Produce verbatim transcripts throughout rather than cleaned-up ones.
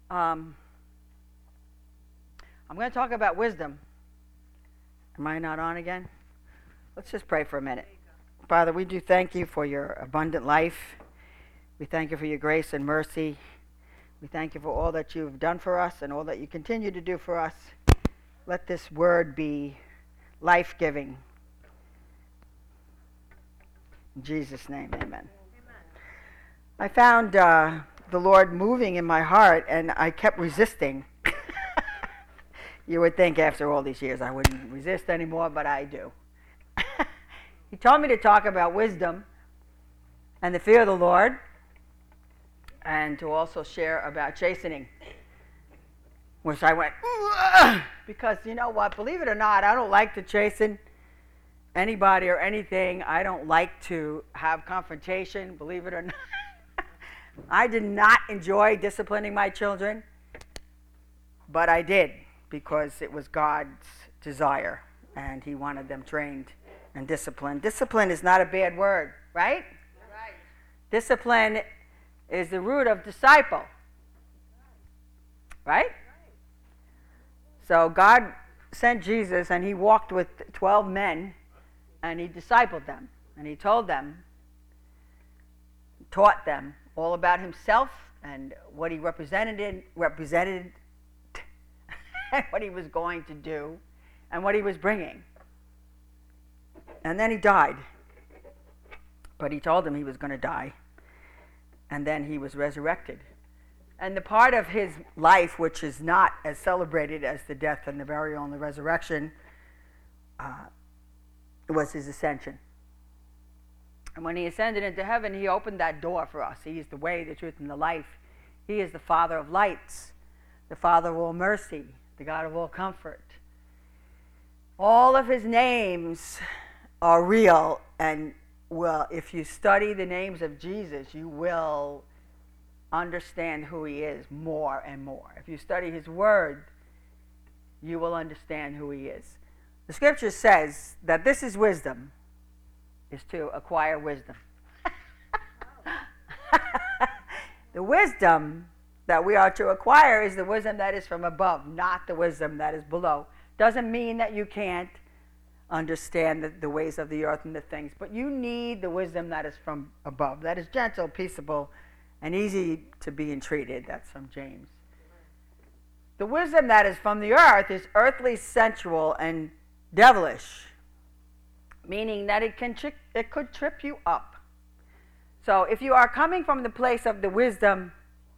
Um, I'm going to talk about wisdom. Am I not on again? Let's just pray for a minute. Father, we do thank you for your abundant life. We thank you for your grace and mercy. We thank you for all that you've done for us and all that you continue to do for us. Let this word be life-giving. In Jesus' name, amen. Amen. I found uh, the Lord moving in my heart, and I kept resisting. You would think after all these years I wouldn't resist anymore, but I do. He told me to talk about wisdom and the fear of the Lord, and to also share about chastening, which I went, ugh! Because you know what, believe it or not, I don't like to chasten anybody or anything. I don't like to have confrontation, believe it or not. I did not enjoy disciplining my children, but I did because it was God's desire, and he wanted them trained and disciplined. Discipline is not a bad word, right? Right. Discipline is the root of disciple, right? So God sent Jesus, and he walked with twelve men, and he discipled them, and he told them, taught them all about himself and what he represented, represented, and what he was going to do, and what he was bringing. And then he died, but he told them he was going to die, and then he was resurrected. And the part of his life which is not as celebrated as the death and the burial and the resurrection uh, was his ascension. And when he ascended into heaven, he opened that door for us. He is the way, the truth, and the life. He is the Father of lights, the Father of all mercy, the God of all comfort. All of his names are real, and well, if you study the names of Jesus, you will understand who he is more and more. If you study his word, you will understand who he is. The scripture says that this is wisdom, is to acquire wisdom. The wisdom that we are to acquire is the wisdom that is from above, not the wisdom that is below. Doesn't mean that you can't understand the, the ways of the earth and the things, but you need the wisdom that is from above, that is gentle, peaceable, and easy to be entreated. That's from James. The wisdom that is from the earth is earthly, sensual, and devilish, meaning that it can tri- it could trip you up. So if you are coming from the place of the wisdom,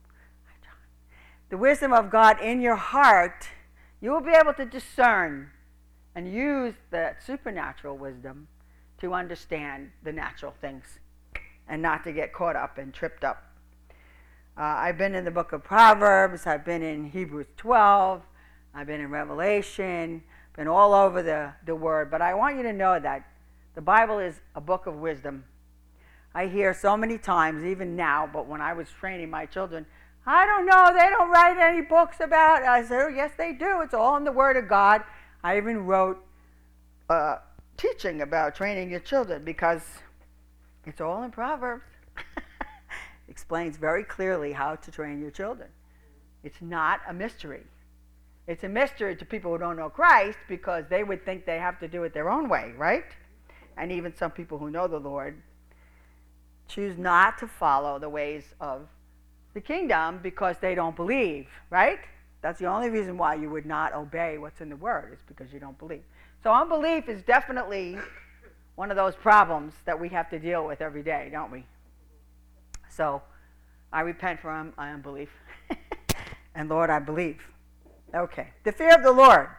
the wisdom of God in your heart, you will be able to discern and use that supernatural wisdom to understand the natural things and not to get caught up and tripped up. Uh, I've been in the book of Proverbs, I've been in Hebrews twelve, I've been in Revelation, been all over the, the word, but I want you to know that the Bible is a book of wisdom. I hear so many times, even now, but when I was training my children, I don't know, they don't write any books about it. I said, oh, yes, they do. It's all in the Word of God. I even wrote uh, teaching about training your children because it's all in Proverbs. Explains very clearly how to train your children. It's not a mystery. It's a mystery to people who don't know Christ because they would think they have to do it their own way, right? And even some people who know the Lord choose not to follow the ways of the kingdom because they don't believe, right? That's the only reason why you would not obey what's in the Word, is because you don't believe. So unbelief is definitely one of those problems that we have to deal with every day, don't we? So I repent for my unbelief. And Lord, I believe. Okay. The fear of the Lord.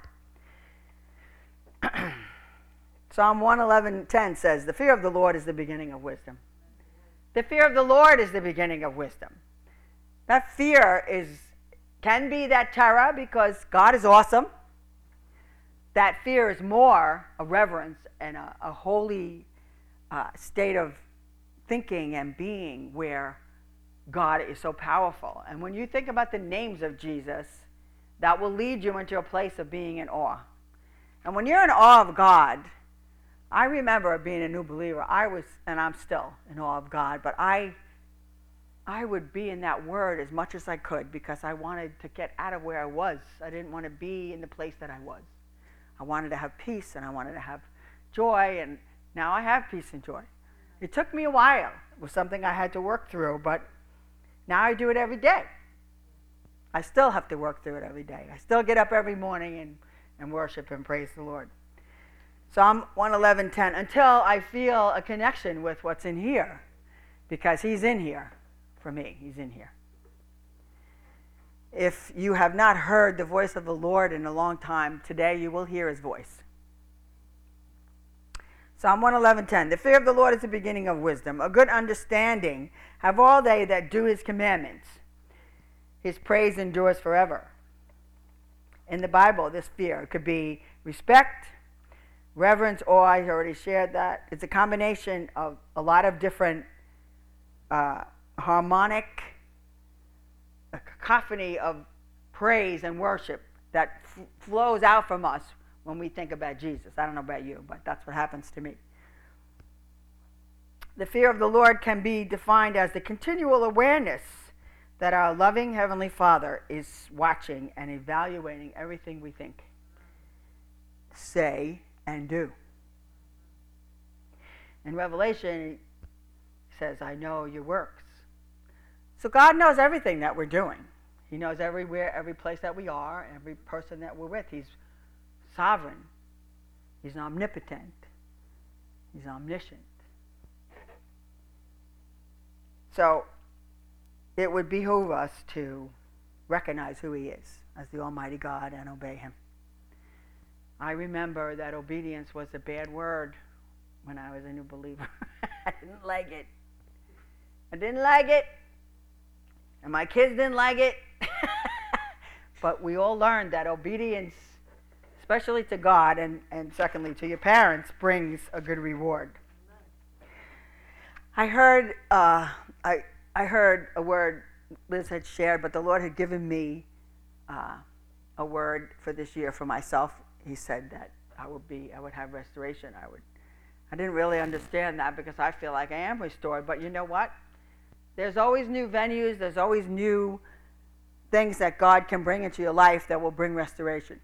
Psalm one eleven ten says, the fear of the Lord is the beginning of wisdom. The fear of the Lord is the beginning of wisdom. That fear is can be that terror because God is awesome. That fear is more a reverence and a, a holy uh, state of thinking and being where God is so powerful. And when you think about the names of Jesus, that will lead you into a place of being in awe. And when you're in awe of God, I remember being a new believer, I was, and I'm still in awe of God, but I I would be in that word as much as I could because I wanted to get out of where I was. I didn't want to be in the place that I was. I wanted to have peace and I wanted to have joy, and now I have peace and joy. It took me a while. It was something I had to work through, but now I do it every day. I still have to work through it every day. I still get up every morning and, and worship and praise the Lord. Psalm one eleven ten, until I feel a connection with what's in here, because he's in here for me. He's in here. If you have not heard the voice of the Lord in a long time, today you will hear his voice. Psalm one eleven ten, the fear of the Lord is the beginning of wisdom. A good understanding have all they that do his commandments. His praise endures forever. In the Bible, this fear could be respect, reverence, awe. I already shared that. It's a combination of a lot of different uh, harmonic, a cacophony of praise and worship that f- flows out from us when we think about Jesus. I don't know about you, but that's what happens to me. The fear of the Lord can be defined as the continual awareness that our loving Heavenly Father is watching and evaluating everything we think, say, and do. In Revelation, he says, I know your works. So God knows everything that we're doing. He knows everywhere, every place that we are, every person that we're with. He's sovereign. He's omnipotent. He's omniscient. So it would behoove us to recognize who he is as the Almighty God and obey him. I remember that obedience was a bad word when I was a new believer. I didn't like it. I didn't like it. And my kids didn't like it. But we all learned that obedience, especially to God and, and secondly to your parents, brings a good reward. I heard uh, I I heard a word Liz had shared, but the Lord had given me uh, a word for this year for myself. He said that I would be I would have restoration. I would. I didn't really understand that because I feel like I am restored. But you know what? There's always new venues. There's always new things that God can bring into your life that will bring restoration.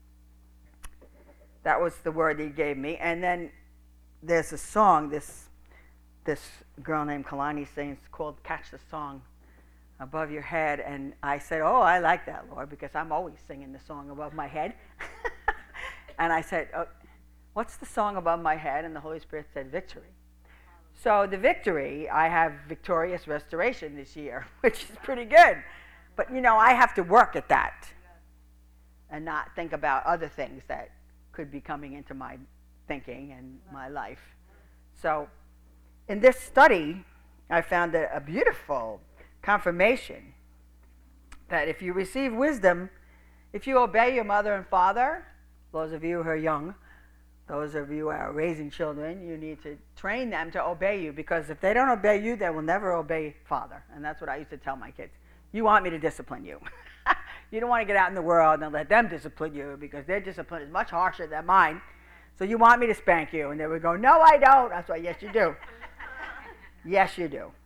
That was the word he gave me. And then there's a song this this girl named Kalani sings called Catch the Song Above Your Head. And I said, oh, I like that, Lord, because I'm always singing the song above my head. And I said, oh, what's the song above my head? And the Holy Spirit said, victory. So the victory, I have victorious restoration this year, which is pretty good. But, you know, I have to work at that and not think about other things that could be coming into my thinking and my life. So in this study, I found a, a beautiful confirmation that if you receive wisdom, if you obey your mother and father, those of you who are young, those of you who are raising children, you need to train them to obey you, because if they don't obey you, they will never obey Father. And that's what I used to tell my kids. You want me to discipline you. You don't want to get out in the world and let them discipline you, because their discipline is much harsher than mine. So you want me to spank you. And they would go, no, I don't. That's why, yes, you do. Yes, you do.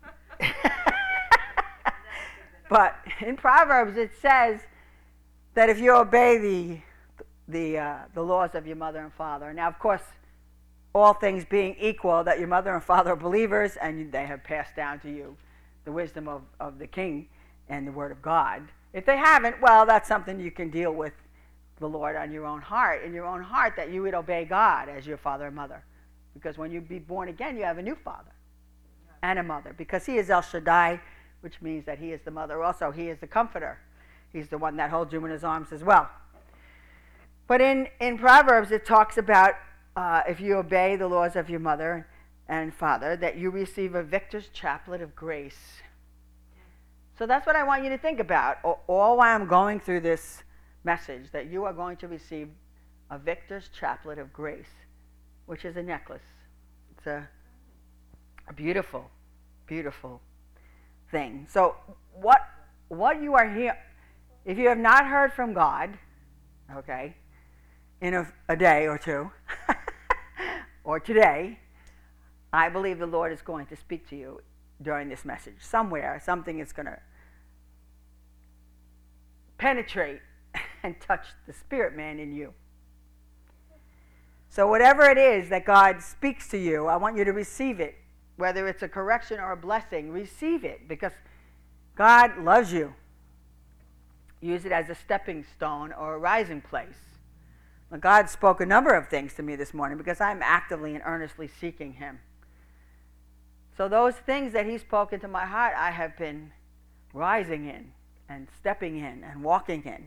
But in Proverbs, it says that if you obey the the uh, the laws of your mother and father. Now, of course, all things being equal, that your mother and father are believers and they have passed down to you the wisdom of, of the King and the Word of God. If they haven't, well, that's something you can deal with the Lord on your own heart, in your own heart, that you would obey God as your father and mother. Because when you be born again, you have a new father and a mother, because he is El Shaddai, which means that he is the mother also. He is the comforter. He's the one that holds you in his arms as well. But in, in Proverbs, it talks about uh, if you obey the laws of your mother and father, that you receive a victor's chaplet of grace. So that's what I want you to think about. All while I'm going through this message, that you are going to receive a victor's chaplet of grace, which is a necklace. It's a, a beautiful, beautiful thing. So what what you are here, if you have not heard from God, okay, in a, a day or two, or today, I believe the Lord is going to speak to you during this message. Somewhere, something is going to penetrate and touch the spirit man in you. So whatever it is that God speaks to you, I want you to receive it. Whether it's a correction or a blessing, receive it, because God loves you. Use it as a stepping stone or a rising place. Well, God spoke a number of things to me this morning because I'm actively and earnestly seeking him. So those things that he spoke into my heart, I have been rising in and stepping in and walking in.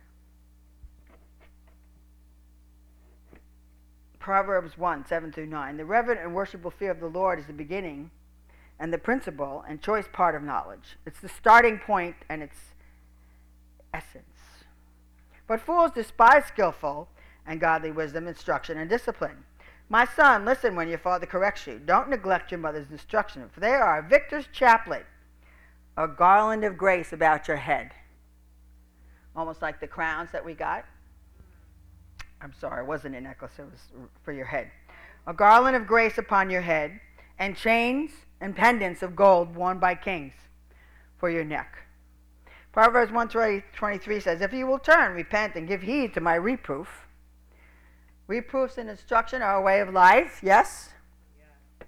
Proverbs one, seven through nine. The reverent and worshipful fear of the Lord is the beginning and the principal and choice part of knowledge. It's the starting point and its essence. But fools despise skillful and godly wisdom, instruction, and discipline. My son, listen when your father corrects you. Don't neglect your mother's instruction, for they are a victor's chaplet, a garland of grace about your head. Almost like the crowns that we got. I'm sorry, it wasn't a necklace, it was for your head. A garland of grace upon your head, and chains and pendants of gold worn by kings for your neck. Proverbs one twenty-three says, if you will turn, repent, and give heed to my reproof. Reproofs and instruction are a way of life, yes? Yeah.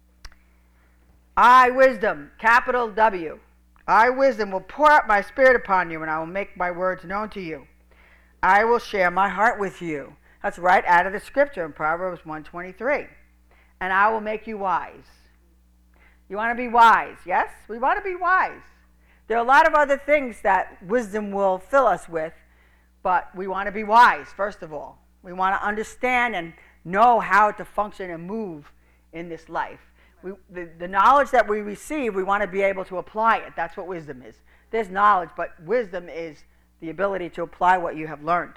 I, wisdom, capital W. I, wisdom, will pour out my spirit upon you, and I will make my words known to you. I will share my heart with you. That's right out of the scripture in Proverbs one twenty-three. And I will make you wise. You want to be wise, yes? We want to be wise. There are a lot of other things that wisdom will fill us with, but we want to be wise, first of all. We want to understand and know how to function and move in this life. We, the, the knowledge that we receive, we want to be able to apply it. That's what wisdom is. There's knowledge, but wisdom is the ability to apply what you have learned.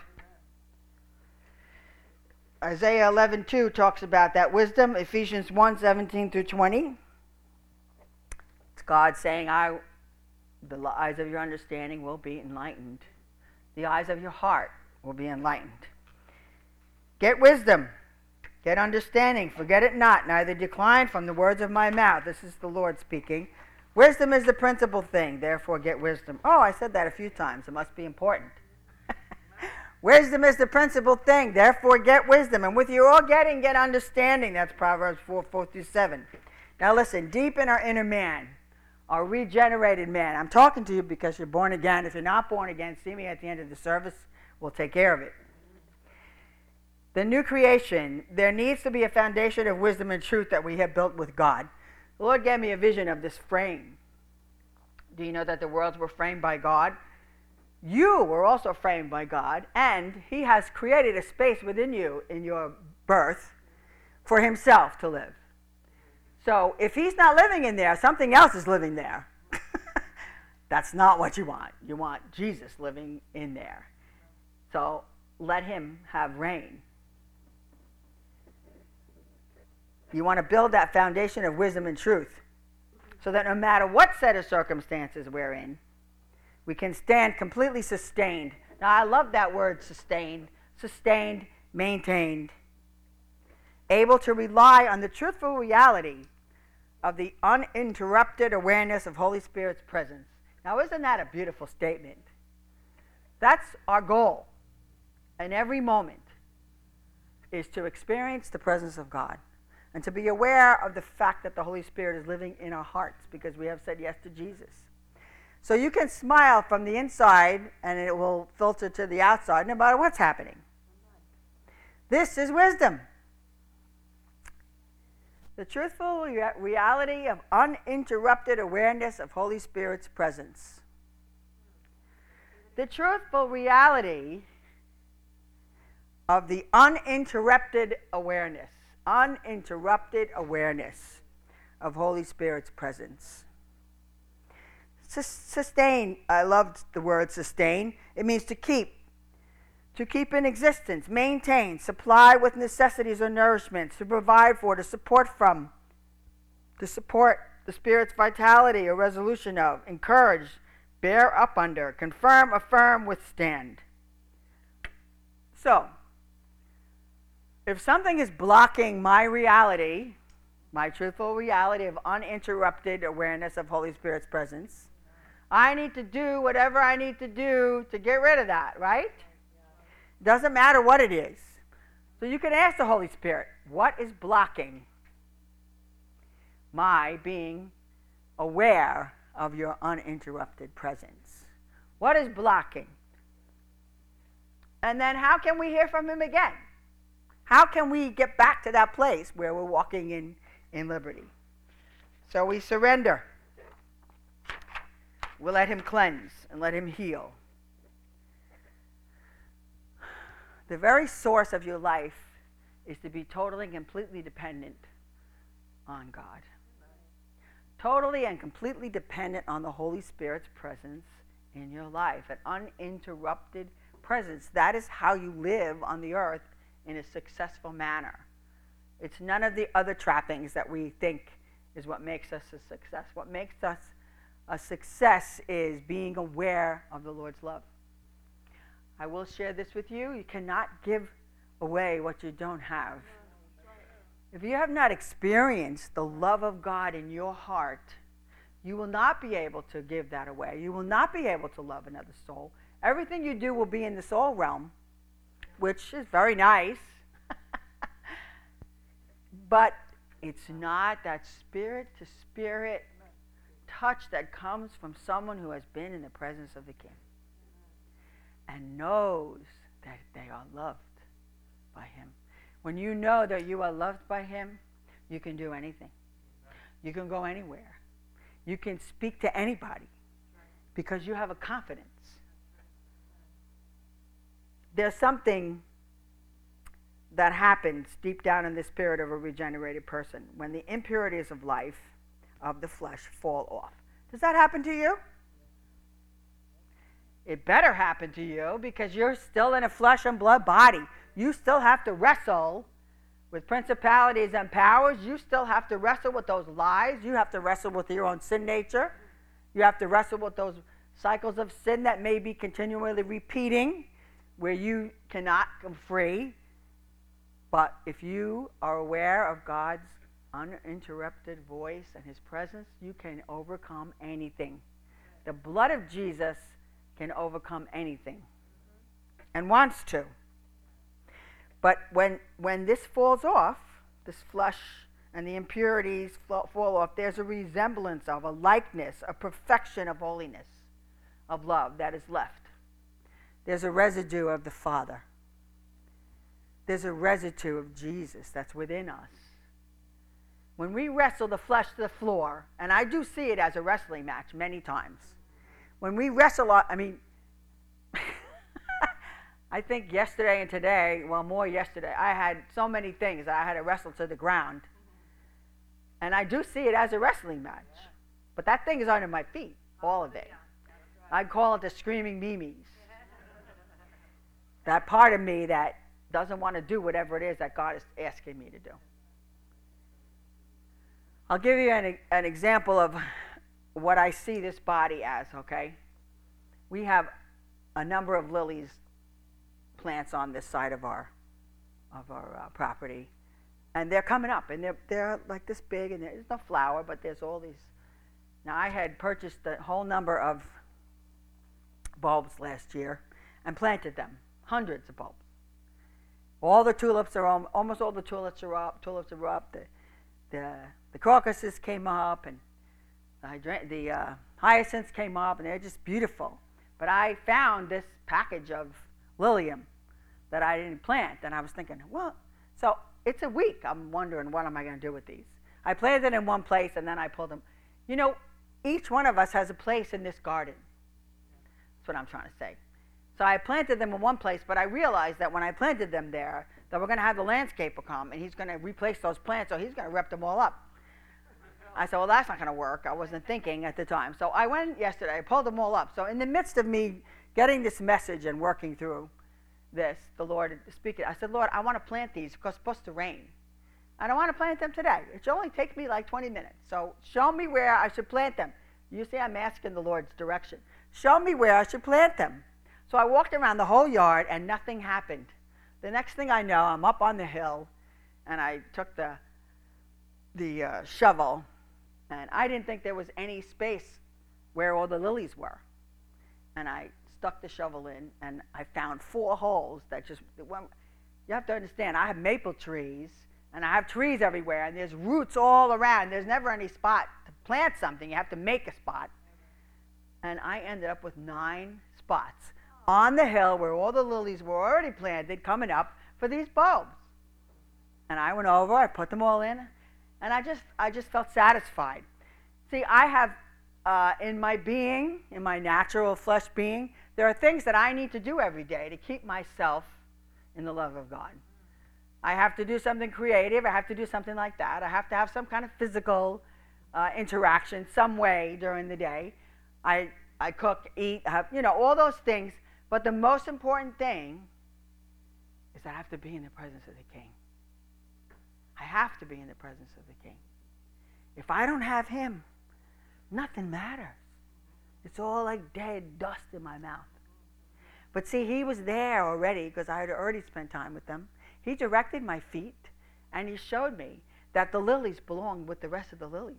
Isaiah eleven two talks about that wisdom. Ephesians one seventeen through twenty. It's God saying, I, the eyes of your understanding will be enlightened. The eyes of your heart will be enlightened. Get wisdom. Get understanding. Forget it not, neither decline from the words of my mouth. This is the Lord speaking. Wisdom is the principal thing, therefore get wisdom. Oh, I said that a few times. It must be important. Wisdom is the principal thing, therefore get wisdom. And with you all getting, get understanding. That's Proverbs four, four through seven. Now listen, deep in our inner man, our regenerated man. I'm talking to you because you're born again. If you're not born again, see me at the end of the service. We'll take care of it. The new creation, there needs to be a foundation of wisdom and truth that we have built with God. The Lord gave me a vision of this frame. Do you know that the worlds were framed by God? You were also framed by God, and he has created a space within you in your birth for himself to live. So if he's not living in there, something else is living there. That's not what you want. You want Jesus living in there. So let him have reign. You want to build that foundation of wisdom and truth so that no matter what set of circumstances we're in, we can stand completely sustained. Now, I love that word sustained. Sustained, maintained. Able to rely on the truthful reality of the uninterrupted awareness of Holy Spirit's presence. Now, isn't that a beautiful statement? That's our goal in every moment, is to experience the presence of God and to be aware of the fact that the Holy Spirit is living in our hearts because we have said yes to Jesus. So you can smile from the inside and it will filter to the outside no matter what's happening. This is wisdom. The truthful rea- reality of uninterrupted awareness of Holy Spirit's presence. The truthful reality of the uninterrupted awareness, uninterrupted awareness of Holy Spirit's presence. Sus- sustain, I loved the word sustain. It means to keep. To keep in existence, maintain, supply with necessities or nourishments, to provide for, to support from, to support the Spirit's vitality or resolution of, encourage, bear up under, confirm, affirm, withstand. So, if something is blocking my reality, my truthful reality of uninterrupted awareness of Holy Spirit's presence. I need to do whatever I need to do to get rid of that, right? Doesn't matter what it is. So you can ask the Holy Spirit, what is blocking my being aware of your uninterrupted presence? What is blocking? And then how can we hear from him again? How can we get back to that place where we're walking in, in liberty? So we surrender. We'll let him cleanse and let him heal. The very source of your life is to be totally and completely dependent on God. Totally and completely dependent on the Holy Spirit's presence in your life. An uninterrupted presence. That is how you live on the earth in a successful manner. It's none of the other trappings that we think is what makes us a success. What makes us a success is being aware of the Lord's love. I will share this with you. You cannot give away what you don't have. If you have not experienced the love of God in your heart, you will not be able to give that away. You will not be able to love another soul. Everything you do will be in the soul realm, which is very nice. But it's not that spirit-to-spirit touch that comes from someone who has been in the presence of the King and knows that they are loved by him. When you know that you are loved by him, you can do anything. You can go anywhere. You can speak to anybody because you have a confidence. There's something that happens deep down in the spirit of a regenerated person when the impurities of life, of the flesh, fall off. Does that happen to you? It better happen to you because you're still in a flesh and blood body. You still have to wrestle with principalities and powers. You still have to wrestle with those lies. You have to wrestle with your own sin nature. You have to wrestle with those cycles of sin that may be continually repeating, where you cannot come free. But if you are aware of God's uninterrupted voice and his presence, you can overcome anything. The blood of Jesus can overcome anything and wants to. But when when this falls off, this flesh and the impurities fall, fall off, there's a resemblance of, a likeness, a perfection of holiness, of love that is left. There's a residue of the Father. There's a residue of Jesus that's within us. When we wrestle the flesh to the floor, and I do see it as a wrestling match many times. When we wrestle, I mean, I think yesterday and today, well, more yesterday, I had so many things that I had to wrestle to the ground. And I do see it as a wrestling match. But that thing is under my feet, all of it. I call it the screaming Mimis. That part of me that doesn't want to do whatever it is that God is asking me to do. I'll give you an, an example of what I see this body as, okay? We have a number of lilies plants on this side of our of our uh, property, and they're coming up, and they're they're like this big, and there's no flower, but there's all these. Now, I had purchased a whole number of bulbs last year and planted them, hundreds of bulbs. All the tulips are on, almost all the tulips are up. Tulips are up. The the the crocuses came up, and the, hydra- the uh, hyacinths came up, and they're just beautiful. But I found this package of lilium that I didn't plant, and I was thinking, well, so it's a week. I'm wondering, what am I going to do with these? I planted them in one place, and then I pulled them. You know, each one of us has a place in this garden. That's what I'm trying to say. So I planted them in one place, but I realized that when I planted them there, that we're going to have the landscaper come, and he's going to replace those plants, so he's going to rip them all up. I said, well, that's not going to work. I wasn't thinking at the time. So I went yesterday, I pulled them all up. So in the midst of me getting this message and working through this, the Lord speaking, I said, Lord, I want to plant these because it's supposed to rain. I don't want to plant them today. It should only take me like twenty minutes. So show me where I should plant them. You see, I'm asking the Lord's direction. Show me where I should plant them. So I walked around the whole yard, and nothing happened. The next thing I know, I'm up on the hill, and I took the the uh, shovel, and I didn't think there was any space where all the lilies were. And I stuck the shovel in, and I found four holes that just, well, you have to understand, I have maple trees, and I have trees everywhere, and there's roots all around. There's never any spot to plant something. You have to make a spot. And I ended up with nine spots on the hill where all the lilies were already planted, coming up for these bulbs. And I went over, I put them all in, and I just, I just felt satisfied. See, I have, uh, in my being, in my natural flesh being, there are things that I need to do every day to keep myself in the love of God. I have to do something creative. I have to do something like that. I have to have some kind of physical uh, interaction some way during the day. I, I cook, eat, have, you know, all those things. But the most important thing is I have to be in the presence of the King. I have to be in the presence of the King. If I don't have him, nothing matters. It's all like dead dust in my mouth. But see, he was there already because I had already spent time with them. He directed my feet, and he showed me that the lilies belonged with the rest of the lilies.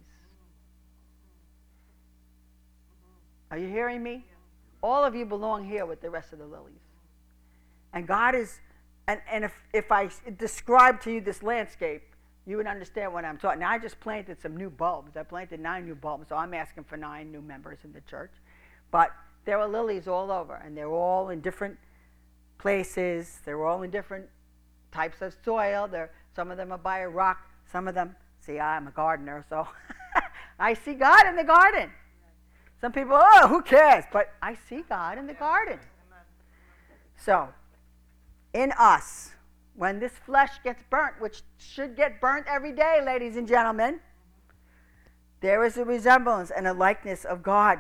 Are you hearing me? All of you belong here with the rest of the lilies. And God is, and, and if, if I describe to you this landscape, you would understand what I'm talking. Now, I just planted some new bulbs. I planted nine new bulbs, so I'm asking for nine new members in the church. But there are lilies all over, and they're all in different places. They're all in different types of soil. They're, some of them are by a rock. Some of them, see, I'm a gardener, so I see God in the garden. Some people, oh, who cares? But I see God in the garden. So, in us, when this flesh gets burnt, which should get burnt every day, ladies and gentlemen, there is a resemblance and a likeness of God.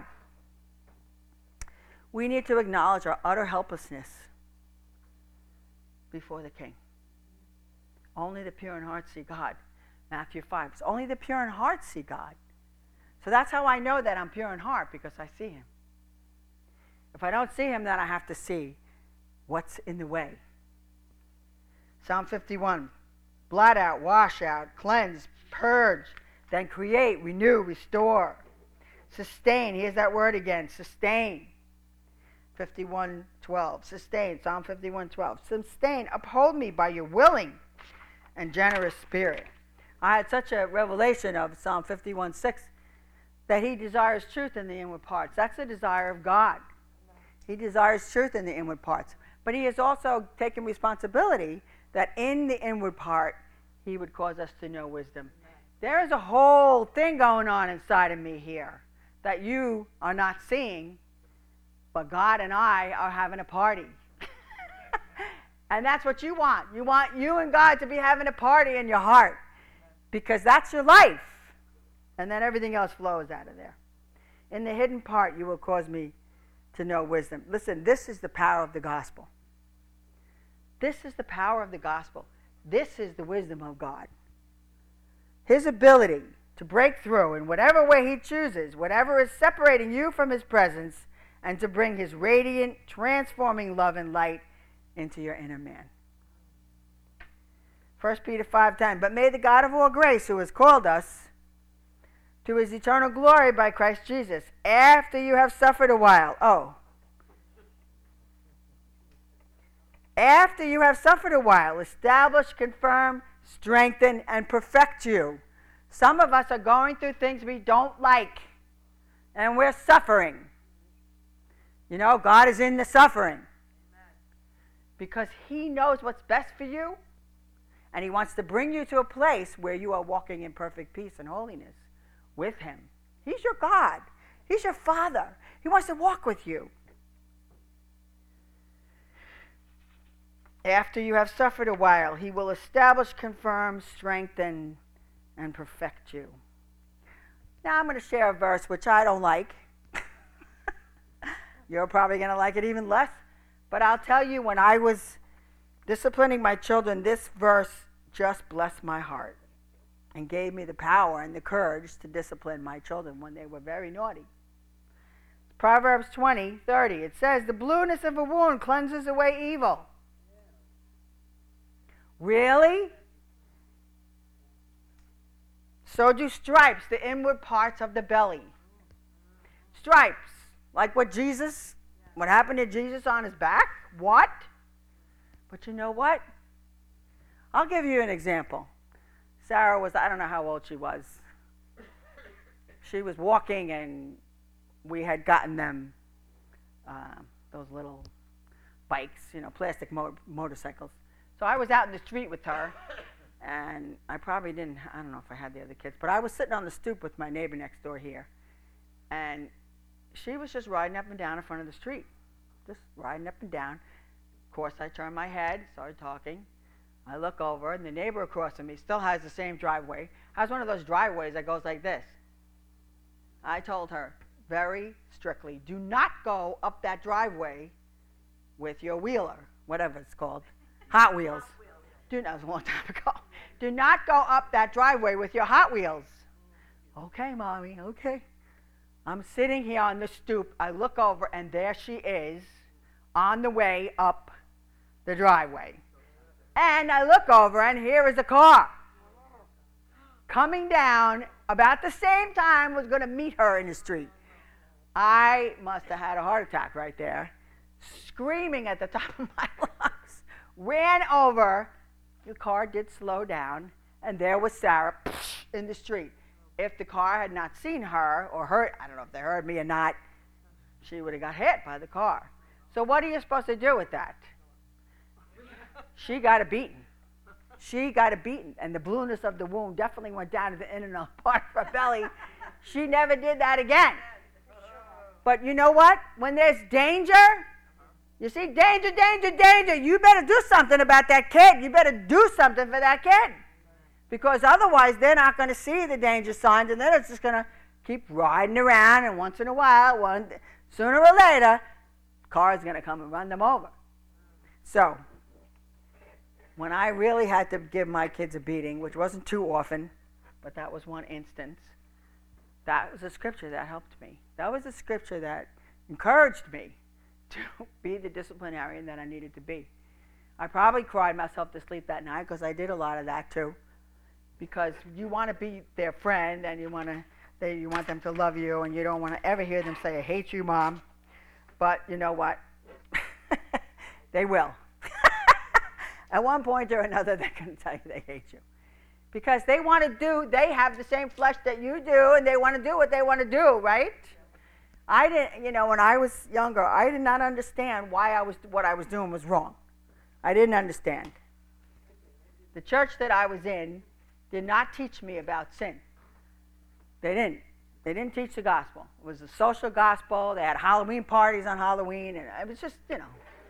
We need to acknowledge our utter helplessness before the King. Only the pure in heart see God. Matthew five. It's only the pure in heart see God. So that's how I know that I'm pure in heart, because I see him. If I don't see him, then I have to see what's in the way. Psalm fifty-one. Blot out, wash out, cleanse, purge, then create, renew, restore. Sustain. Here's that word again. Sustain. fifty-one twelve. Sustain. Psalm fifty-one twelve. Sustain. Uphold me by your willing and generous spirit. I had such a revelation of Psalm fifty-one six that he desires truth in the inward parts. That's the desire of God. He desires truth in the inward parts. But he has also taken responsibility that in the inward part, he would cause us to know wisdom. There is a whole thing going on inside of me here that you are not seeing, but God and I are having a party. And that's what you want. You want you and God to be having a party in your heart, because that's your life. And then everything else flows out of there. In the hidden part, you will cause me to know wisdom. Listen, this is the power of the gospel. This is the power of the gospel. This is the wisdom of God. His ability to break through in whatever way he chooses, whatever is separating you from his presence, and to bring his radiant, transforming love and light into your inner man. First Peter five ten. But may the God of all grace, who has called us to his eternal glory by Christ Jesus, after you have suffered a while. Oh. After you have suffered a while, establish, confirm, strengthen, and perfect you. Some of us are going through things we don't like, and we're suffering. You know, God is in the suffering. Because he knows what's best for you, and he wants to bring you to a place where you are walking in perfect peace and holiness with him. He's your God. He's your Father. He wants to walk with you. After you have suffered a while, he will establish, confirm, strengthen, and perfect you. Now I'm going to share a verse which I don't like. You're probably going to like it even less. But I'll tell you, when I was disciplining my children, this verse just blessed my heart and gave me the power and the courage to discipline my children when they were very naughty. Proverbs twenty thirty. It says, the blueness of a wound cleanses away evil. Really? So do stripes, the inward parts of the belly. Stripes, like what Jesus, what happened to Jesus on his back? What? But you know what? I'll give you an example. Sarah was, I don't know how old she was. She was walking and we had gotten them uh, those little bikes, you know, plastic mo- motorcycles. So I was out in the street with her, and I probably didn't, I don't know if I had the other kids, but I was sitting on the stoop with my neighbor next door here, and she was just riding up and down in front of the street, just riding up and down. Of course, I turned my head, started talking. I look over, and the neighbor across from me still has the same driveway. Has one of those driveways that goes like this. I told her very strictly, do not go up that driveway with your wheeler, whatever it's called, Hot Wheels. Hot Wheels. Do that was a long time ago. Do not go up that driveway with your Hot Wheels. Okay, Mommy, okay. I'm sitting here on the stoop. I look over, and there she is on the way up the driveway. And I look over, and here is a car coming down about the same time, was going to meet her in the street. I must have had a heart attack right there, screaming at the top of my lungs, ran over. The car did slow down, and there was Sarah in the street. If the car had not seen her or heard, I don't know if they heard me or not, she would have got hit by the car. So what are you supposed to do with that? She got a beating. She got a beating, and the blueness of the wound definitely went down to the inner part of her belly. She never did that again. But you know what? When there's danger, you see, danger, danger, danger, you better do something about that kid. You better do something for that kid. Because otherwise, they're not going to see the danger signs, and they're just going to keep riding around, and once in a while, one, sooner or later, the car is going to come and run them over. So, when I really had to give my kids a beating, which wasn't too often, but that was one instance, that was a scripture that helped me. That was a scripture that encouraged me to be the disciplinarian that I needed to be. I probably cried myself to sleep that night because I did a lot of that too. Because you want to be their friend, and you want to, they, you want them to love you, and you don't want to ever hear them say, "I hate you, Mom." But you know what? They will. At one point or another, they're going to tell you they hate you. Because they want to do, they have the same flesh that you do, and they want to do what they want to do, right? I didn't, you know, when I was younger, I did not understand why I was, what I was doing was wrong. I didn't understand. The church that I was in did not teach me about sin. They didn't. They didn't teach the gospel. It was a social gospel. They had Halloween parties on Halloween, and it was just, you know,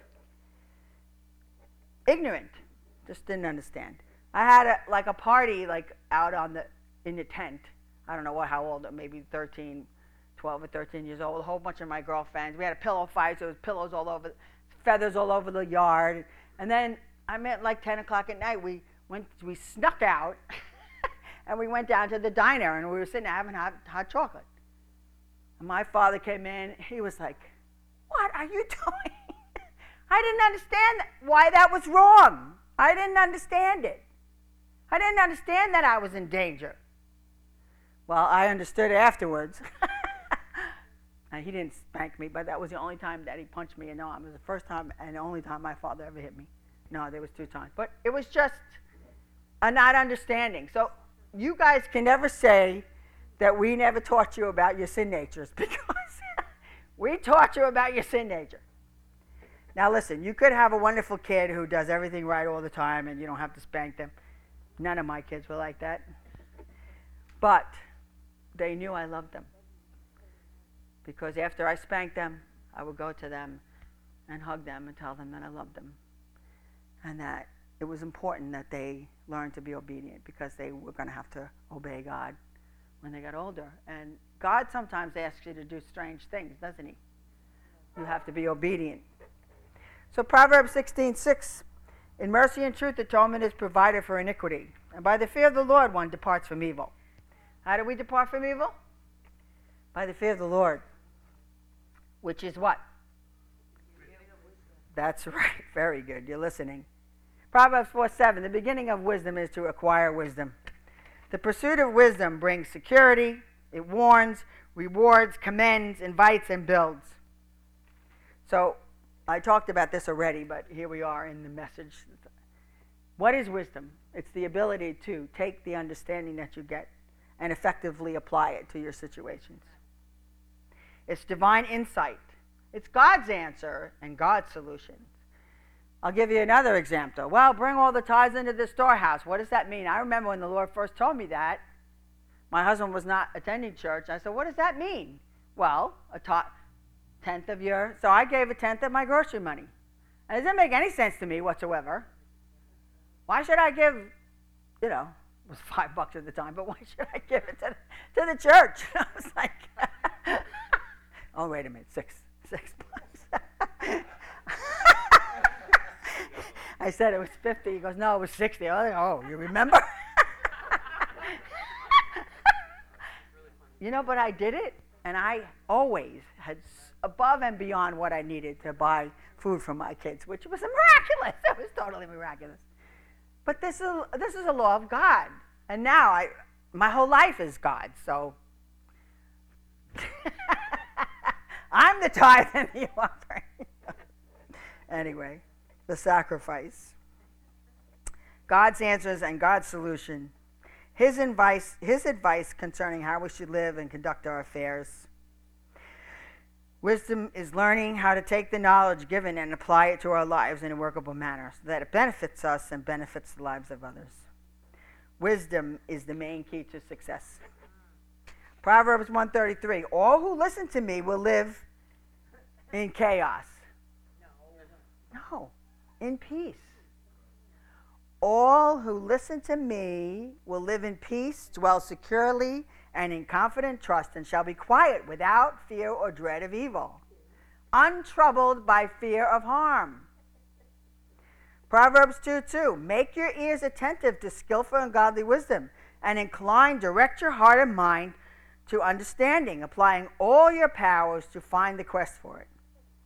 ignorant. Just didn't understand. I had a, like a party like out on the in the tent. I don't know what how old, maybe thirteen, twelve or thirteen years old. A whole bunch of my girlfriends. We had a pillow fight, so there was pillows all over, feathers all over the yard. And then I met like ten o'clock at night. We went, we snuck out, and we went down to the diner, and we were sitting there having hot, hot chocolate. And my father came in. He was like, "What are you doing?" I didn't understand why that was wrong. I didn't understand it. I didn't understand that I was in danger. Well, I understood afterwards. And he didn't spank me, but that was the only time that he punched me. And no, it was the first time and the only time my father ever hit me. No, there was two times. But it was just a not understanding. So you guys can never say that we never taught you about your sin natures, because we taught you about your sin nature. Now listen, you could have a wonderful kid who does everything right all the time and you don't have to spank them. None of my kids were like that. But they knew I loved them. Because after I spanked them, I would go to them and hug them and tell them that I loved them. And that it was important that they learn to be obedient, because they were going to have to obey God when they got older. And God sometimes asks you to do strange things, doesn't he? You have to be obedient. So Proverbs sixteen six, in mercy and truth atonement is provided for iniquity, and by the fear of the Lord one departs from evil. How do we depart from evil? By the fear of the Lord, which is what? That's right. Very good. You're listening. Proverbs four seven, the beginning of wisdom is to acquire wisdom. The pursuit of wisdom brings security, it warns, rewards, commends, invites, and builds. So I talked about this already, but here we are in the message. What is wisdom? It's the ability to take the understanding that you get and effectively apply it to your situations. It's divine insight. It's God's answer and God's solution. I'll give you another example. Well, bring all the tithes into the storehouse. What does that mean? I remember when the Lord first told me that. My husband was not attending church. I said, what does that mean? Well, a t- tenth of your... So I gave a tenth of my grocery money. And it didn't make any sense to me whatsoever. Why should I give, you know, it was five bucks at the time, but why should I give it to the, to the church? I was like, oh, wait a minute, six, six bucks. I said it was fifty. He goes, no, it was sixty. I was like, oh, you remember? You know, but I did it, and I always had above and beyond what I needed to buy food for my kids, which was miraculous. It was totally miraculous. But this is this is a law of God, and now I my whole life is God. So I'm the tithe and the offering. Anyway, the sacrifice, God's answers and God's solution, His advice, His advice concerning how we should live and conduct our affairs. Wisdom is learning how to take the knowledge given and apply it to our lives in a workable manner so that it benefits us and benefits the lives of others. Wisdom is the main key to success. Proverbs one thirty-three, all who listen to me will live in chaos. No, in peace. All who listen to me will live in peace, dwell securely, and in confident trust, and shall be quiet without fear or dread of evil, untroubled by fear of harm. Proverbs two two, make your ears attentive to skillful and godly wisdom, and incline, direct your heart and mind to understanding, applying all your powers to find the quest for it.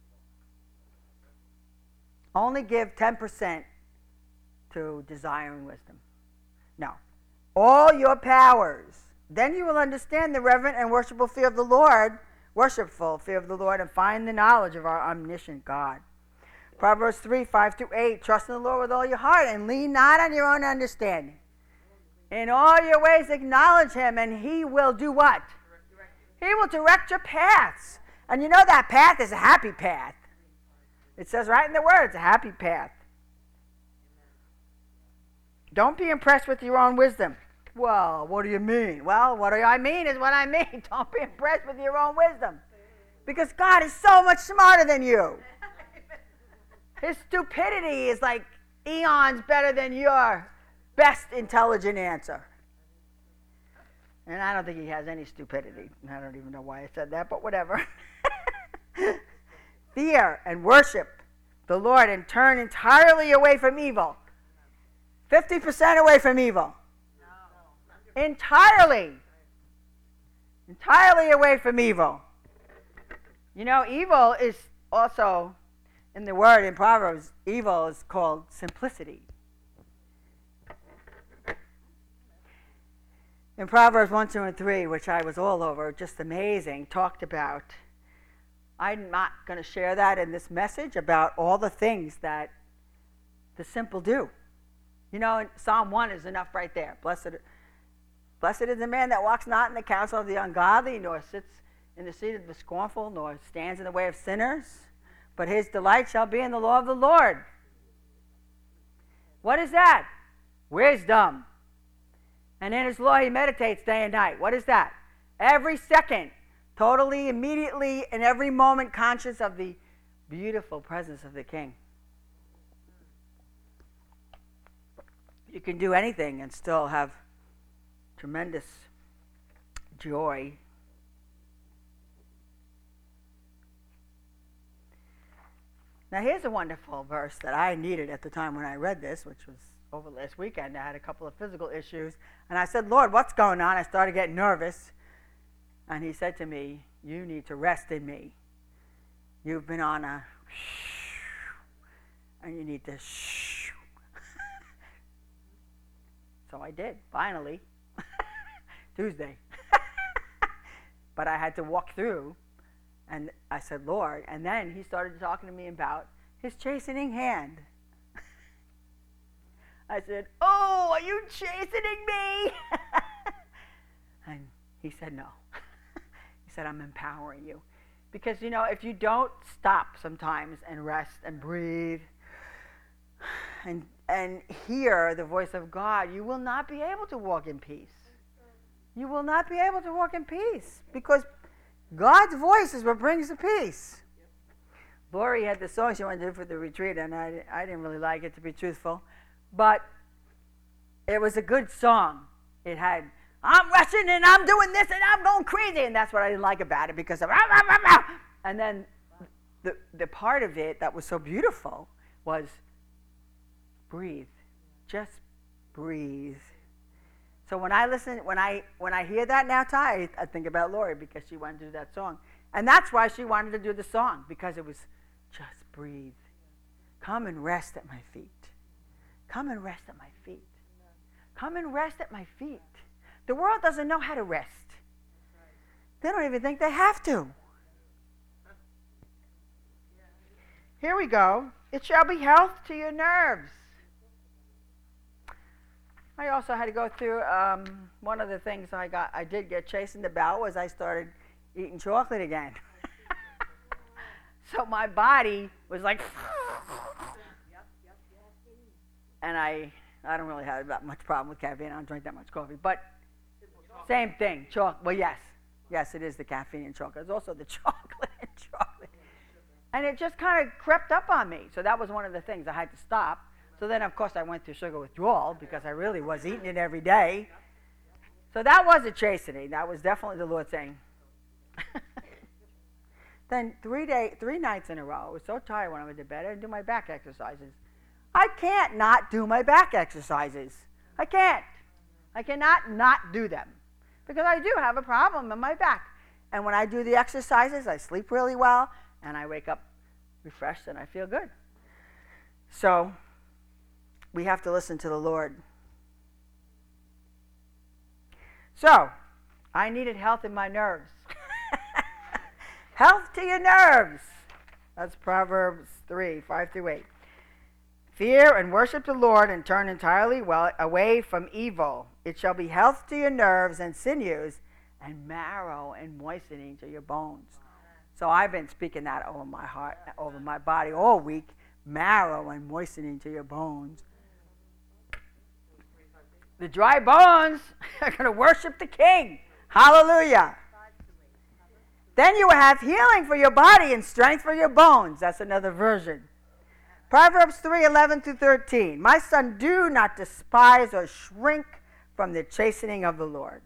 Only give ten percent to desiring wisdom. No. All your powers. Then you will understand the reverent and worshipful fear of the Lord, worshipful fear of the Lord, and find the knowledge of our omniscient God. Proverbs three, five through eight, trust in the Lord with all your heart and lean not on your own understanding. In all your ways acknowledge Him, and He will do what? He will direct your paths. And you know that path is a happy path. It says right in the Word, it's a happy path. Don't be impressed with your own wisdom. Well, what do you mean? Well, what do I mean is what I mean. Don't be impressed with your own wisdom. Because God is so much smarter than you. His stupidity is like eons better than your best intelligent answer. And I don't think He has any stupidity. I don't even know why I said that, but whatever. Fear and worship the Lord and turn entirely away from evil. fifty percent away from evil. No. Entirely. Entirely away from evil. You know, evil is also, in the word in Proverbs, evil is called simplicity. In Proverbs one, two, and three, which I was all over, just amazing, talked about, I'm not going to share that in this message, about all the things that the simple do. You know, Psalm one is enough right there. Blessed, blessed is the man that walks not in the counsel of the ungodly, nor sits in the seat of the scornful, nor stands in the way of sinners, but his delight shall be in the law of the Lord. What is that? Wisdom. And in his law he meditates day and night. What is that? Every second, totally, immediately, in every moment conscious of the beautiful presence of the King. You can do anything and still have tremendous joy. Now here's a wonderful verse that I needed at the time when I read this, which was over last weekend. I had a couple of physical issues, and I said, Lord, what's going on? I started getting nervous, and He said to me, you need to rest in me. You've been on a and you need to shh. So I did, finally. Tuesday. But I had to walk through, and I said, Lord, and then he started talking to me about his chastening hand. I said, oh, are you chastening me? And he said, no. He said, I'm empowering you. Because, you know, if you don't stop sometimes and rest and breathe and and hear the voice of God, you will not be able to walk in peace. You will not be able to walk in peace because God's voice is what brings the peace. Lori had the song she wanted to do for the retreat, and I, I didn't really like it, to be truthful. But it was a good song. It had, I'm rushing and I'm doing this and I'm going crazy. And that's what I didn't like about it because of, and then the, the part of it that was so beautiful was breathe. Just breathe. So when I listen, when I when I hear that now, Ty, I think about Lori because she wanted to do that song. And that's why she wanted to do the song, because it was just breathe. Come and rest at my feet. Come and rest at my feet. Come and rest at my feet. The world doesn't know how to rest. They don't even think they have to. Here we go. It shall be health to your nerves. I also had to go through um, one of the things I got. I did get chastened about was I started eating chocolate again. So my body was like, and I I don't really have that much problem with caffeine. I don't drink that much coffee, but same thing. Chocolate. Well, yes, yes, it is the caffeine in chocolate. It's also the chocolate in chocolate, and it just kind of crept up on me. So that was one of the things I had to stop. So then, of course, I went through sugar withdrawal because I really was eating it every day. So that was a chastening. That was definitely the Lord saying. Then three day, three nights in a row, I was so tired when I went to bed, I didn't do my back exercises. I can't not do my back exercises. I can't. I cannot not do them because I do have a problem in my back. And when I do the exercises, I sleep really well, and I wake up refreshed, and I feel good. So we have to listen to the Lord. So, I needed health in my nerves. Health to your nerves. That's Proverbs three, five through eight. Fear and worship the Lord and turn entirely well away from evil. It shall be health to your nerves and sinews and marrow and moistening to your bones. So I've been speaking that over my heart, over my body all week. Marrow and moistening to your bones. The dry bones are going to worship the King. Hallelujah. Then you will have healing for your body and strength for your bones. That's another version. Proverbs three, eleven through thirteen. My son, do not despise or shrink from the chastening of the Lord.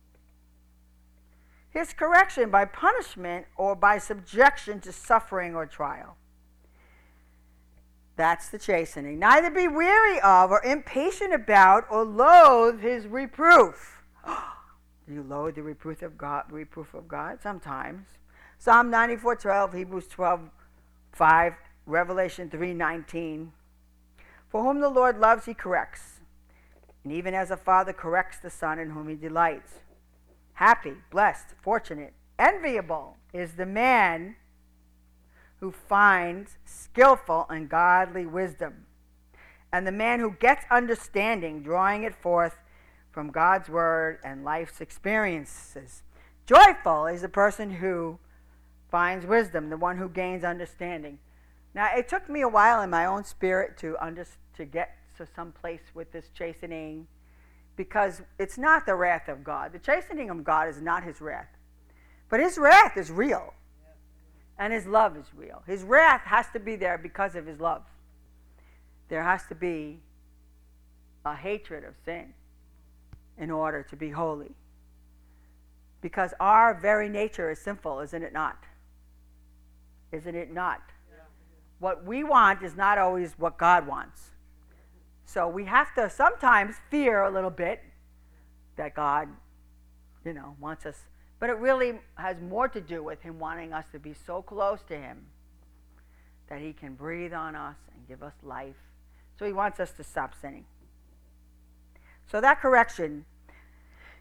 His correction by punishment or by subjection to suffering or trial. That's the chastening. Neither be weary of or impatient about or loathe his reproof. Do you loathe the reproof of God? Reproof of God? Sometimes. Psalm ninety-four, twelve, Hebrews twelve, five, Revelation three, nineteen. For whom the Lord loves, he corrects. And even as a father corrects the son in whom he delights. Happy, blessed, fortunate, enviable is the man who finds skillful and godly wisdom, and the man who gets understanding, drawing it forth from God's word and life's experiences. Joyful is the person who finds wisdom, the one who gains understanding. Now, it took me a while in my own spirit to under, to get to some place with this chastening, because it's not the wrath of God. The chastening of God is not his wrath, but his wrath is real. And his love is real. His wrath has to be there because of his love. There has to be a hatred of sin in order to be holy. Because our very nature is sinful, isn't it not? Isn't it not? Yeah. What we want is not always what God wants. So we have to sometimes fear a little bit that God, you know, wants us. But it really has more to do with him wanting us to be so close to him that he can breathe on us and give us life. So he wants us to stop sinning. So that correction,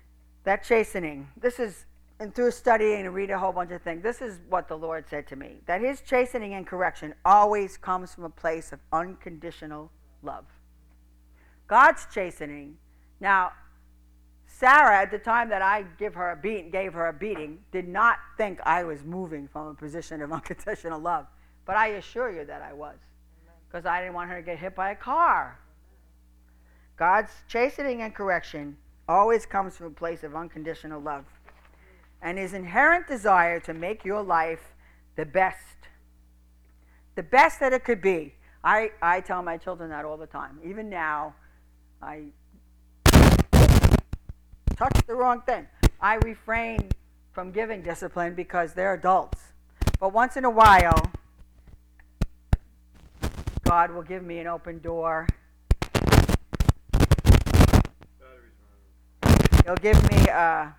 That chastening, this is, and through studying and reading a whole bunch of things, this is what the Lord said to me. That his chastening and correction always comes from a place of unconditional love. God's chastening. Now, Sarah, at the time that I give her a beat, gave her a beating, did not think I was moving from a position of unconditional love. But I assure you that I was. Because I didn't want her to get hit by a car. God's chastening and correction always comes from a place of unconditional love. And his inherent desire to make your life the best. The best that it could be. I, I tell my children that all the time. Even now, I touch the wrong thing. I refrain from giving discipline because they're adults. But once in a while, God will give me an open door. He'll give me a...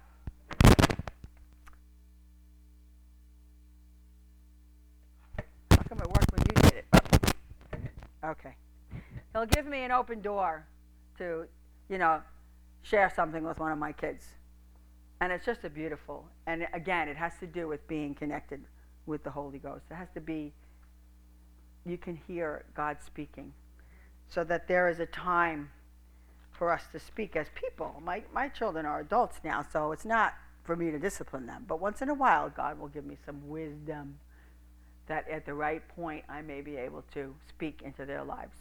How come it worked when you did it? Oh. Okay. He'll give me an open door to, you know, share something with one of my kids. And it's just a beautiful. And again, it has to do with being connected with the Holy Ghost. It has to be, you can hear God speaking. So that there is a time for us to speak as people. My, my children are adults now, so it's not for me to discipline them. But once in a while, God will give me some wisdom that at the right point I may be able to speak into their lives.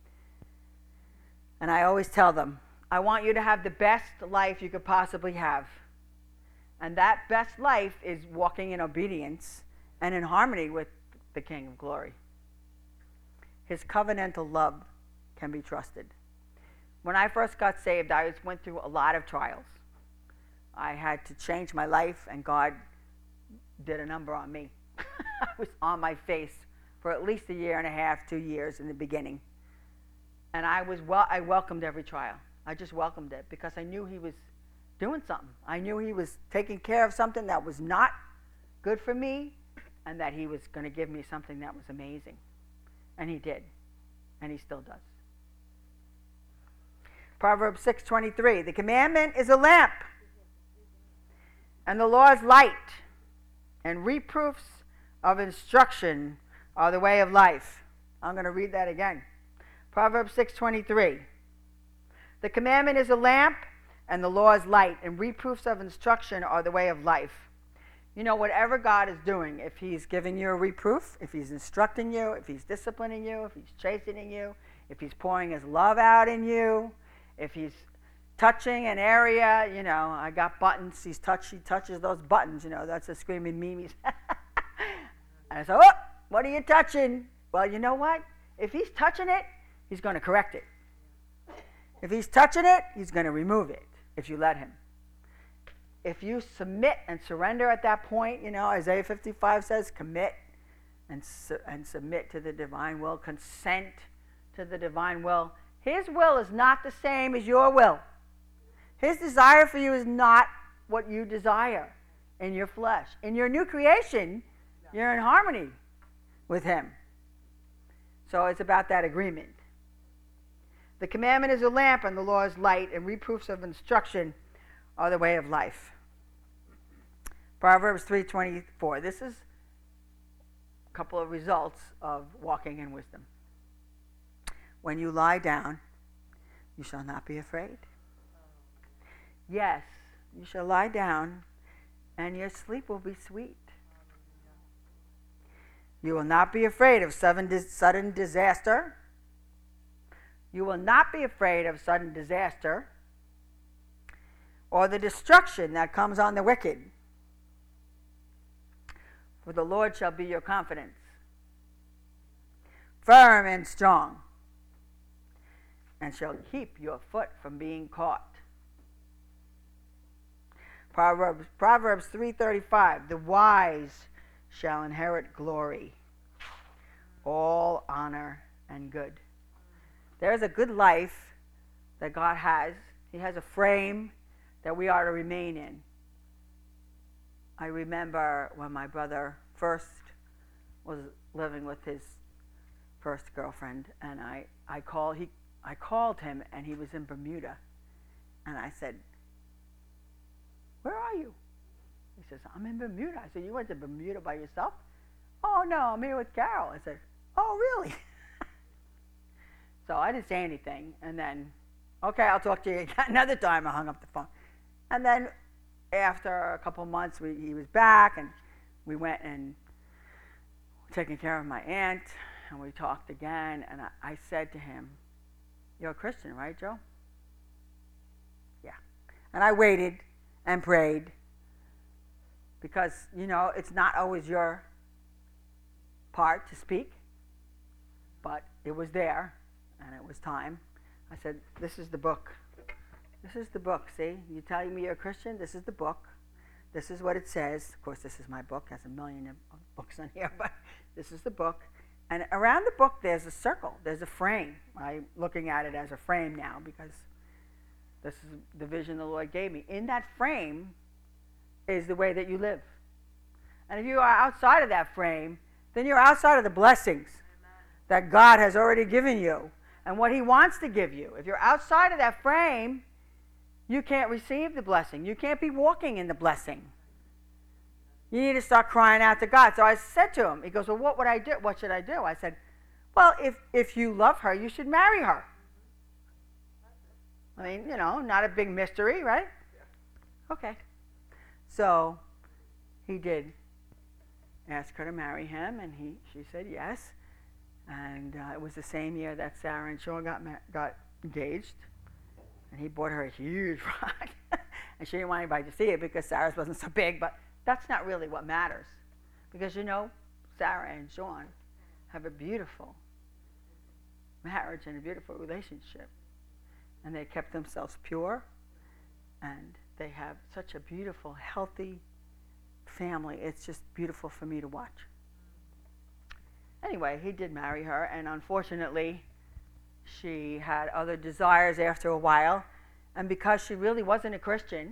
And I always tell them, I want you to have the best life you could possibly have. And that best life is walking in obedience and in harmony with the King of Glory. His covenantal love can be trusted. When I first got saved, I went through a lot of trials. I had to change my life, and God did a number on me. I was on my face for at least a year and a half, two years in the beginning. And I was well, I welcomed every trial. I just welcomed it because I knew he was doing something. I knew he was taking care of something that was not good for me, and that he was going to give me something that was amazing. And he did. And he still does. Proverbs six twenty-three, the commandment is a lamp, and the law is light, and reproofs of instruction are the way of life. I'm going to read that again. Proverbs six twenty-three. The commandment is a lamp, and the law is light, and reproofs of instruction are the way of life. You know, whatever God is doing, if he's giving you a reproof, if he's instructing you, if he's disciplining you, if he's chastening you, if he's pouring his love out in you, if he's touching an area, you know, I got buttons, he's touch, he touches those buttons, you know, that's a screaming Mimi's. And I said, oh, what are you touching? Well, you know what? If he's touching it, he's going to correct it. If he's touching it, he's going to remove it, if you let him. If you submit and surrender at that point, you know, Isaiah fifty-five says, commit and, su- and submit to the divine will, consent to the divine will. His will is not the same as your will. His desire for you is not what you desire in your flesh. In your new creation, you're in harmony with him. So it's about that agreement. The commandment is a lamp, and the law is light, and reproofs of instruction are the way of life. Proverbs three twenty-four. This is a couple of results of walking in wisdom. When you lie down, you shall not be afraid. Yes, you shall lie down, and your sleep will be sweet. You will not be afraid of sudden, sudden disaster. You will not be afraid of sudden disaster or the destruction that comes on the wicked. For the Lord shall be your confidence, firm and strong, and shall keep your foot from being caught. Proverbs, Proverbs three thirty-five, the wise shall inherit glory, all honor and good. There's a good life that God has. He has a frame that we are to remain in. I remember when my brother first was living with his first girlfriend, and I, I called he I called him, and he was in Bermuda. And I said, Where are you? He says, I'm in Bermuda. I said, you went to Bermuda by yourself? Oh, no, I'm here with Carol. I said, oh, really? So I didn't say anything. And then, okay, I'll talk to you another time. I hung up the phone. And then after a couple months, we, he was back, and we went and taking care of my aunt, and we talked again. And I, I said to him, you're a Christian, right, Joe? Yeah. And I waited and prayed because, you know, it's not always your part to speak, but it was there, and it was time. I said, this is the book. This is the book, see? You telling me you're a Christian? This is the book. This is what it says. Of course, this is my book. It has a million of books on here, but this is the book. And around the book, there's a circle. There's a frame. I'm looking at it as a frame now because this is the vision the Lord gave me. In that frame is the way that you live. And if you are outside of that frame, then you're outside of the blessings that God has already given you and what he wants to give you. If you're outside of that frame, you can't receive the blessing. You can't be walking in the blessing. You need to start crying out to God. So I said to him, he goes, well, what would I do? What should I do? I said, well, if, if you love her, you should marry her. I mean, you know, not a big mystery, right? Okay. So he did ask her to marry him, and he she said yes. And uh, it was the same year that Sarah and Sean got ma- got engaged. And he bought her a huge rock. And she didn't want anybody to see it because Sarah's wasn't so big, but that's not really what matters. Because, you know, Sarah and Sean have a beautiful marriage and a beautiful relationship. And they kept themselves pure. And they have such a beautiful, healthy family. It's just beautiful for me to watch. Anyway, he did marry her, and unfortunately, she had other desires after a while. And because she really wasn't a Christian,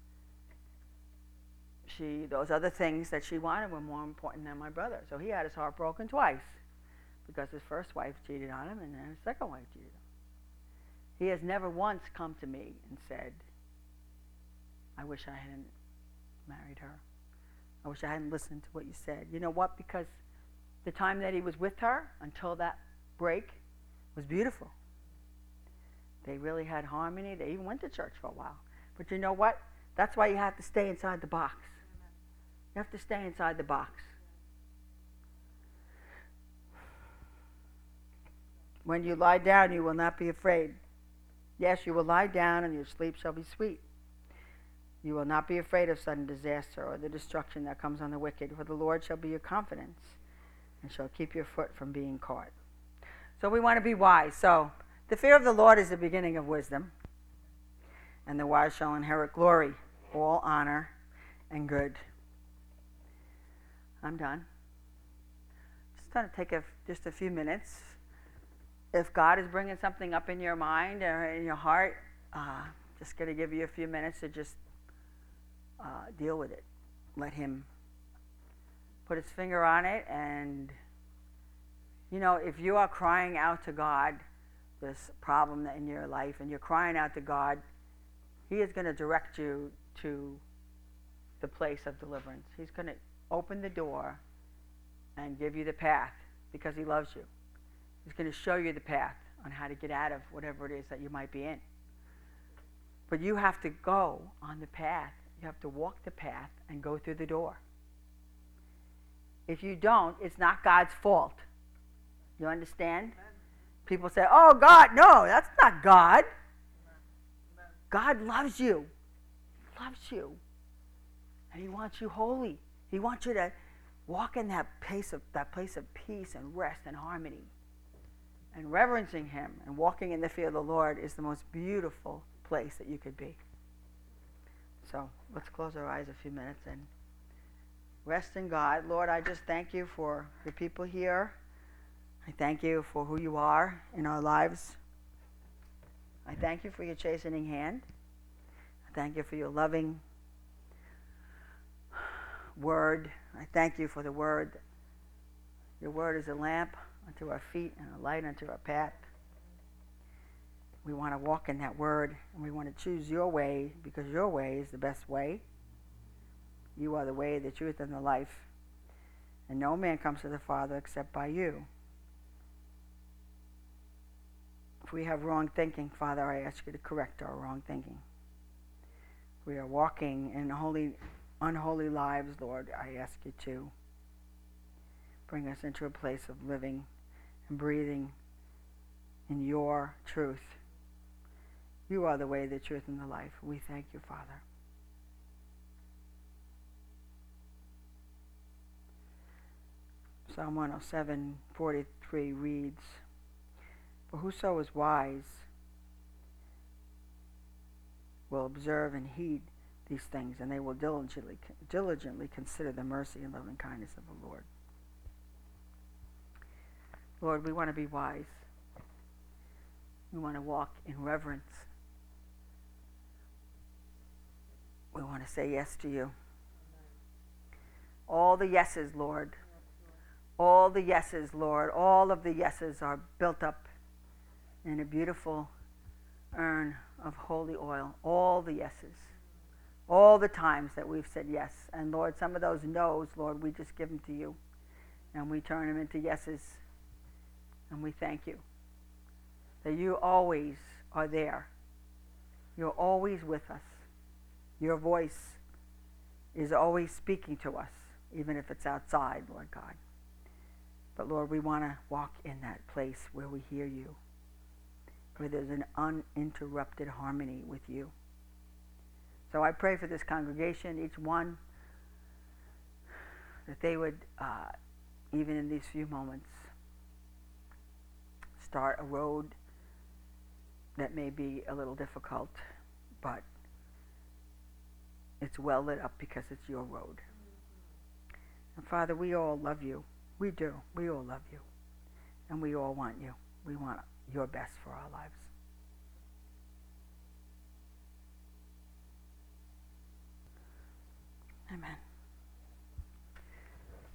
she those other things that she wanted were more important than my brother. So he had his heart broken twice because his first wife cheated on him and then his second wife cheated on him. He has never once come to me and said, I wish I hadn't married her. I wish I hadn't listened to what you said. You know what? Because the time that he was with her until that break was beautiful. They really had harmony. They even went to church for a while. But you know what? That's why you have to stay inside the box. You have to stay inside the box. When you lie down, you will not be afraid. Yes, you will lie down and your sleep shall be sweet. You will not be afraid of sudden disaster or the destruction that comes on the wicked, for the Lord shall be your confidence and shall keep your foot from being caught. So we want to be wise. So the fear of the Lord is the beginning of wisdom, and the wise shall inherit glory, all honor, and good. I'm done. Just going to take a, just a few minutes. If God is bringing something up in your mind or in your heart, uh, just going to give you a few minutes to just uh, deal with it. Let him put his finger on it. And, you know, if you are crying out to God, this problem in your life, and you're crying out to God, he is going to direct you to the place of deliverance. He's going to open the door and give you the path because he loves you. He's going to show you the path on how to get out of whatever it is that you might be in. But you have to go on the path. You have to walk the path and go through the door. If you don't, it's not God's fault. You understand? Amen. People say, oh, God, no, that's not God. Amen. God loves you. He loves you. And he wants you holy. He wants you to walk in that place of, that place of peace and rest and harmony. And reverencing him and walking in the fear of the Lord is the most beautiful place that you could be. So let's close our eyes a few minutes and rest in God. Lord, I just thank you for the people here. I thank you for who you are in our lives. I thank you for your chastening hand. I thank you for your loving word. I thank you for the word. Your word is a lamp unto our feet and a light unto our path. We want to walk in that word, and we want to choose your way because your way is the best way. You are the way, the truth, and the life. And no man comes to the Father except by you. If we have wrong thinking, Father, I ask you to correct our wrong thinking. If we are walking in holy, unholy lives, Lord, I ask you to bring us into a place of living and breathing in your truth. You are the way, the truth, and the life. We thank you, Father. Psalm one oh seven, forty-three reads, "For whoso is wise will observe and heed these things, and they will diligently, diligently consider the mercy and loving kindness of the Lord." Lord, we want to be wise. We want to walk in reverence. We want to say yes to you. All the yeses, Lord. All the yeses, Lord. All of the yeses are built up in a beautiful urn of holy oil. All the yeses. All the times that we've said yes. And Lord, some of those no's, Lord, we just give them to you. And we turn them into yeses. And we thank you that you always are there. You're always with us. Your voice is always speaking to us, even if it's outside, Lord God. But Lord, we want to walk in that place where we hear you, where there's an uninterrupted harmony with you. So I pray for this congregation, each one, that they would, uh, even in these few moments, start a road that may be a little difficult, but it's well lit up because it's your road. And Father, we all love you. We do. We all love you. And we all want you. We want your best for our lives. Amen.